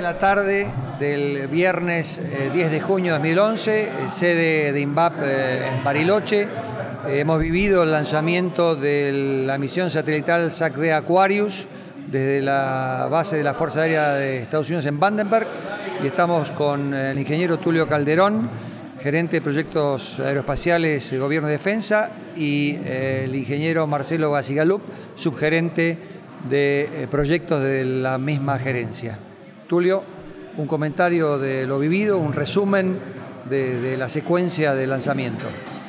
la tarde del viernes 10 de junio de 2011, sede de INVAP en Bariloche. Hemos vivido el lanzamiento de la misión satelital SAC-D Aquarius desde la base de la Fuerza Aérea de Estados Unidos en Vandenberg, y estamos con el ingeniero Tulio Calderón, gerente de proyectos aeroespaciales del Gobierno de Defensa, y el ingeniero Marcelo Basigalup, subgerente de proyectos de la misma gerencia. Tulio, un comentario de lo vivido, un resumen de la secuencia de lanzamiento.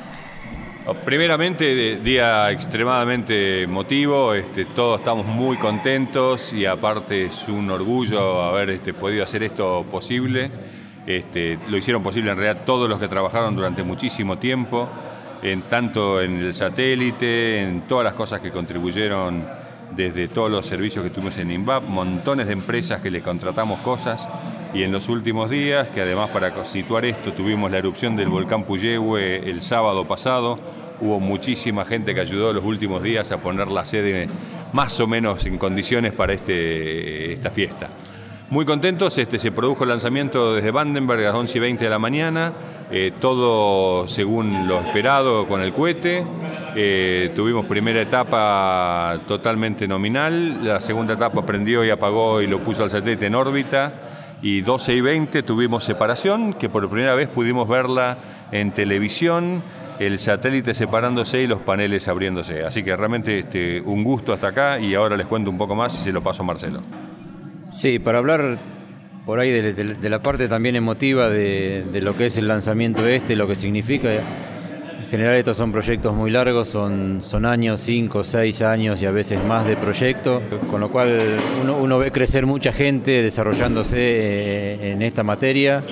Primeramente, día extremadamente emotivo, todos estamos muy contentos y aparte es un orgullo haber podido hacer esto posible. Lo hicieron posible en realidad todos los que trabajaron durante muchísimo tiempo, tanto en el satélite, en todas las cosas que contribuyeron desde todos los servicios que tuvimos en INVAP, montones de empresas que le contratamos cosas, y en los últimos días, que además para situar esto tuvimos la erupción del volcán Puyehue el sábado pasado, hubo muchísima gente que ayudó los últimos días a poner la sede más o menos en condiciones para esta fiesta. Muy contentos, se produjo el lanzamiento desde Vandenberg a las 11:20 de la mañana, todo según lo esperado con el cohete. Tuvimos primera etapa totalmente nominal, la segunda etapa prendió y apagó y lo puso al satélite en órbita, y 12:20 tuvimos separación, que por primera vez pudimos verla en televisión, el satélite separándose y los paneles abriéndose. Así que realmente un gusto hasta acá, y ahora les cuento un poco más y se lo paso a Marcelo. Sí, para hablar por ahí de la parte también emotiva de lo que es el lanzamiento lo que significa. En general estos son proyectos muy largos, son años, 5, 6 años y a veces más de proyecto, con lo cual uno ve crecer mucha gente desarrollándose en esta materia.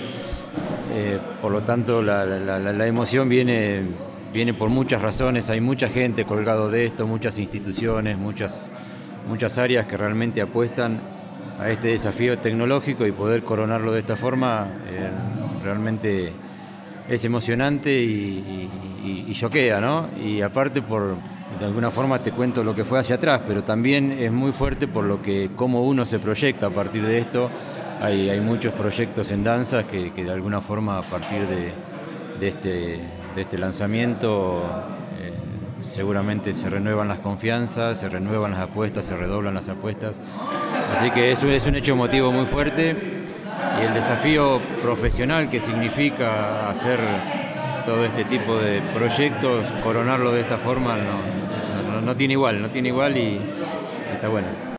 Por lo tanto la emoción viene por muchas razones. Hay mucha gente colgado de esto, muchas instituciones, muchas áreas que realmente apuestan a este desafío tecnológico, y poder coronarlo de esta forma realmente es emocionante y choquea, ¿no? Y aparte, de alguna forma te cuento lo que fue hacia atrás, pero también es muy fuerte por cómo uno se proyecta a partir de esto. Hay muchos proyectos en danzas que de alguna forma a partir de este lanzamiento seguramente se renuevan las confianzas, se renuevan las apuestas, se redoblan las apuestas. Así que eso es un hecho emotivo muy fuerte, y el desafío profesional que significa hacer todo este tipo de proyectos, coronarlo de esta forma, no tiene igual y está bueno.